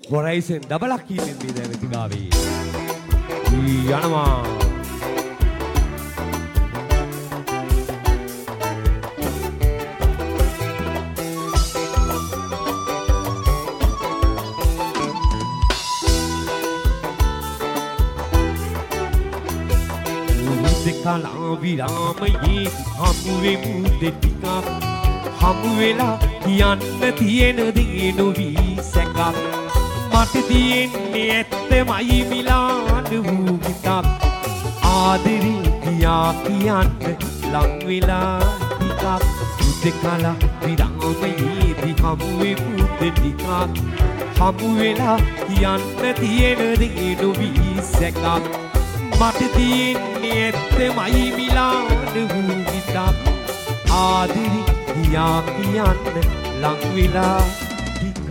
Horizon double killing me there with Gavi. Yanama. විරාමයේ හමුවෙමු දෙටිකක් හමු වෙලා කියන්න තියෙන දේ නොවී සැකක් මට තියෙන්නේ ඇත්තමයි මිලාන වූ හිතක් ආදරේ කියා කියන්න ලං වෙලා ටිකක් උදකලා විරාමයේදී හමුවෙමු දෙටිකක් හමු වෙලා කියන්න තියෙන දේ නොවී සැකක් මට තියෙන්නේ ඇත්තමයි මිලාන වූ හිතක් ආදරේ කියා කියන්න ලං වෙලා ටිකක්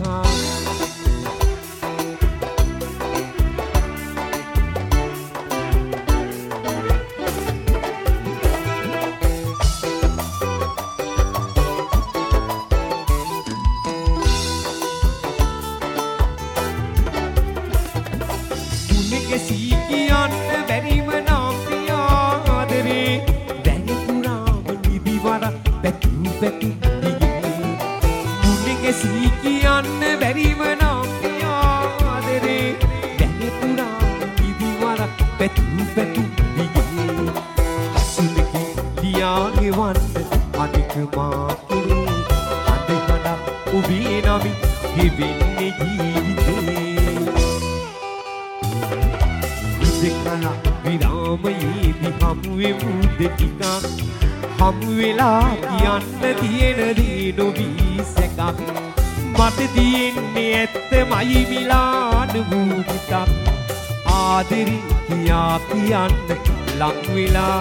හමු වෙලා කියන්න තියෙන දේ නොවී සැකක් මට තියෙන්නේ ඇත්තමයි මිලාන වූ හිතක් ආදරේ කියා කියන්න ලං වෙලා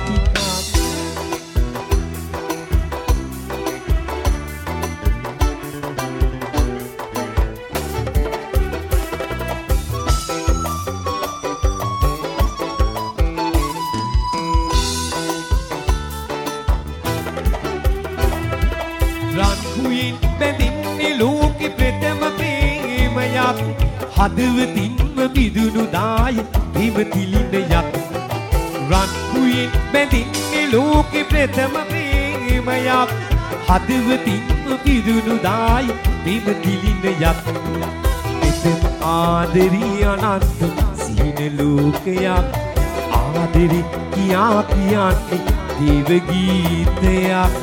හදවතින්ම බිදුණු දාය හිම තිලිනයක් රන් කුයින් බැඳින්නේ ලෝකෙ ප්‍රථම ප්‍රේමයක් හදවතින්ම බිදුණු දාය හිම තිලිනයක් එතන ආදරී අනන්ත සීන ලෝකයක් ආදරේ කියා කියන්නේ දේව ගීතයක්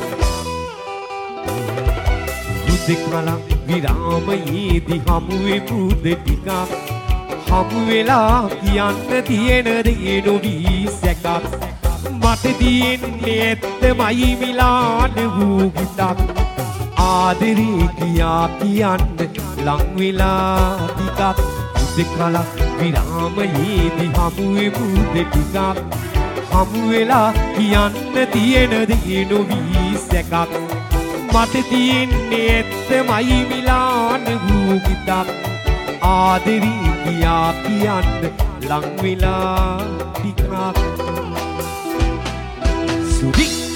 යුද්ධකලා විරාමයේදී හමුවෙමු දෙටිකක් හමු වෙලා කියන්න තියෙන දේ නොවී සැකක් මට තියෙන්නේ ඇත්තමයි මිලාන වූ හිතක් ආදරේ කියා කියන්න ලං වෙලා ටිකක් යුද්ධකලා විරාමයේදී හමුවෙමු දෙටිකක් හමු වෙලා කියන්න තියෙන දේ නොවී සැකක් මට තියෙන්නේ ඇත්තමයි මිලාන වූ හිතක් ආදරේ කියා කියන්න ලං වෙලා ටිකක් සුදි